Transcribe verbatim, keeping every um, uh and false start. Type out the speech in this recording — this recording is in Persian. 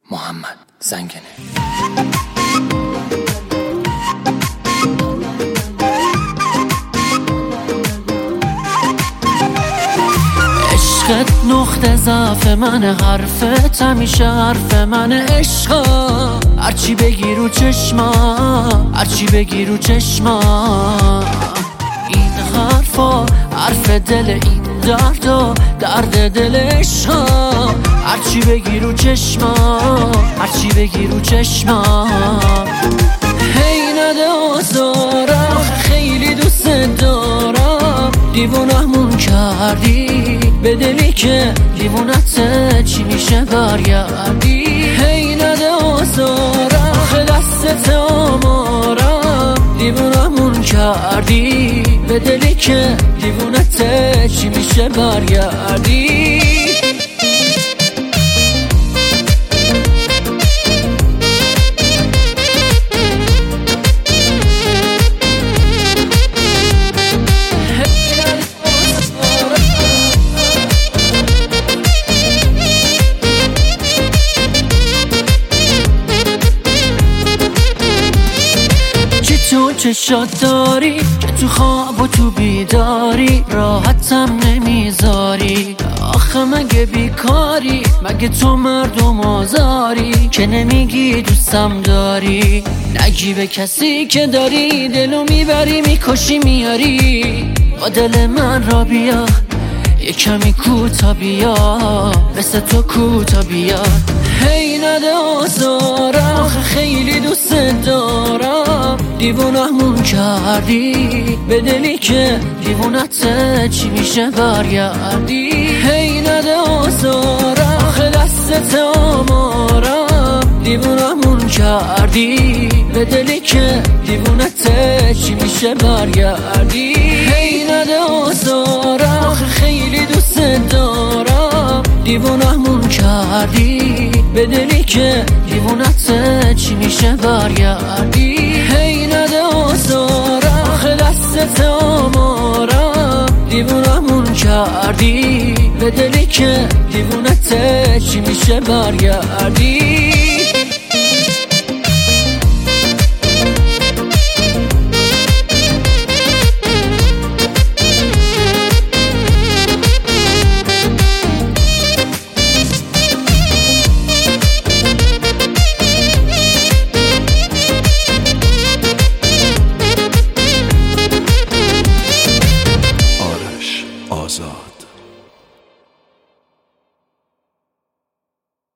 محمد زنگنه. عشقت نقطه ضعف منه، حرفت همیشه حرف منه. عشقا هرچی بگی رو چشما، هرچی بگی رو چشما. این حرفا حرف دل، این دردا درد دل. عشقا هرچی بگی رو چشما، هرچی بگی رو چشما. هی نده آزارم، خیلی دوست دارم. دیوونه‌مون کردی به دلی که دیوونته، چی میشه برگردی؟ هی نده آزارم، خه دستت آمارم. دیوونه‌مون کردی به دلی که دیوونته، چی میشه برگردی؟ تو چشات داری که تو خواب و تو بیداری راحتم نمیذاری. آخه مگه بیکاری؟ مگه تو مردم آزاری که نمیگی دوستم داری؟ نگی به کسی که داری، دلو میبری میکشی میاری. با دل من را بیا یه کمی کوتا بیا، مثل تو کوتا بیا. هی نده آزارم، آخه خیلی دوست دارم. دیوونه‌مون کردی به دلی که دیوونته، چی میشه برگردی؟ هی نده آزارم، آخه دستت آمارم. دیوونه‌مون کردی به دلی که دیوونته، چی میشه برگردی؟ هی نده آزارم، آخه خیلی دوست دارم. دیوونه‌مون کردی به دلی که دیوونته، چی میشه برگردی؟ هی نده آزارم، آخه دستت آمارم. دیوونه‌مون کردی به دلی که دیوونته، چی میشه برگردی؟